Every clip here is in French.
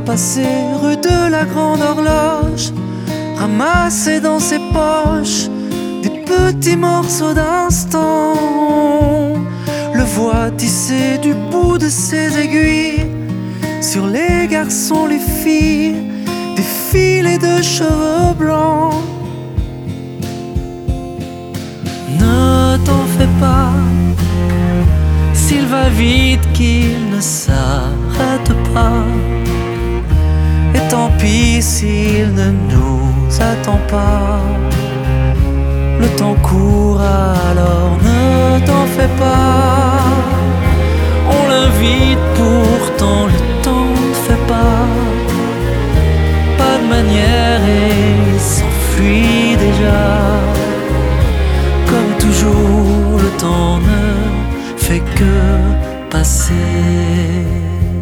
passer rue de la Grande Horloge, ramasser dans ses poches des petits morceaux d'instant. Le voit tisser du bout de ses aiguilles sur les garçons, les filles, des filets de cheveux blancs. Ne t'en fais pas, s'il va vite qu'il ne s'arrête pas. Et tant pis s'il ne nous attend pas. Le temps court alors ne t'en fais pas. On l'invite pourtant le temps ne fait pas. Pas de manière et il s'enfuit déjà. Comme toujours le temps ne fait que passer.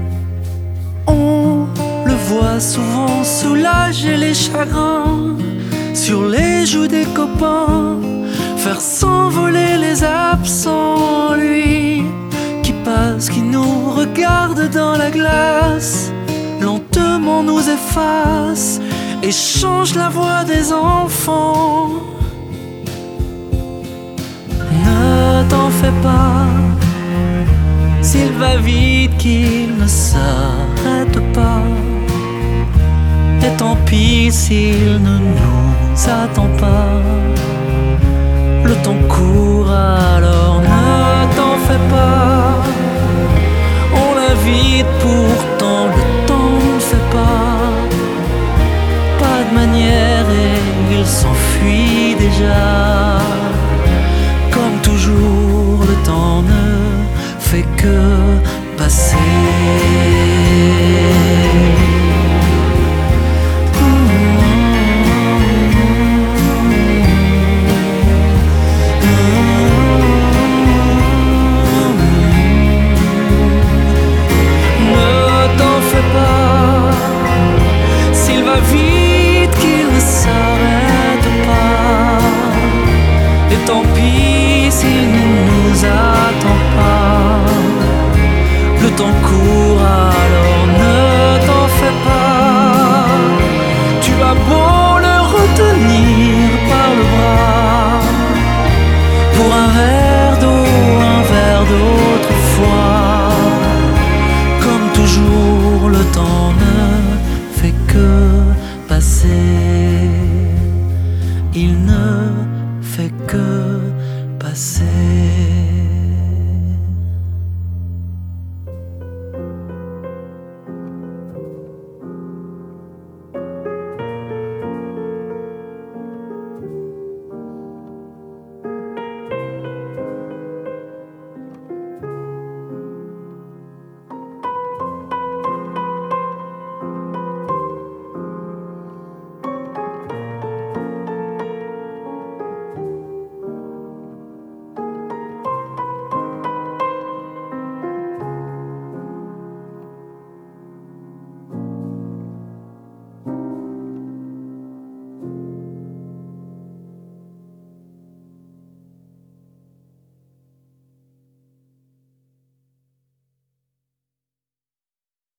On le voit souvent soulager les chagrins sur les joues des copains, faire s'envoler les absents. Lui qui passe, qui nous regarde dans la glace, lentement nous efface et change la voix des enfants. Ne t'en fais pas, s'il va vite qu'il ne s'arrête pas. Et tant pis s'il ne nous attend pas. Le temps court alors ne t'en fais pas. On l'invite pourtant le temps ne fait pas. Pas de manière et il s'enfuit déjà. Comme toujours le temps ne fait que passer. Vite qu'il ne s'arrête pas. Et tant pis s'il ne nous attend pas. Le temps court alors ne t'en fais pas. Tu as beau le retenir par le bras pour un verre d'eau, un verre d'autrefois. Comme toujours le temps ne fait que passer, il ne fait que passer.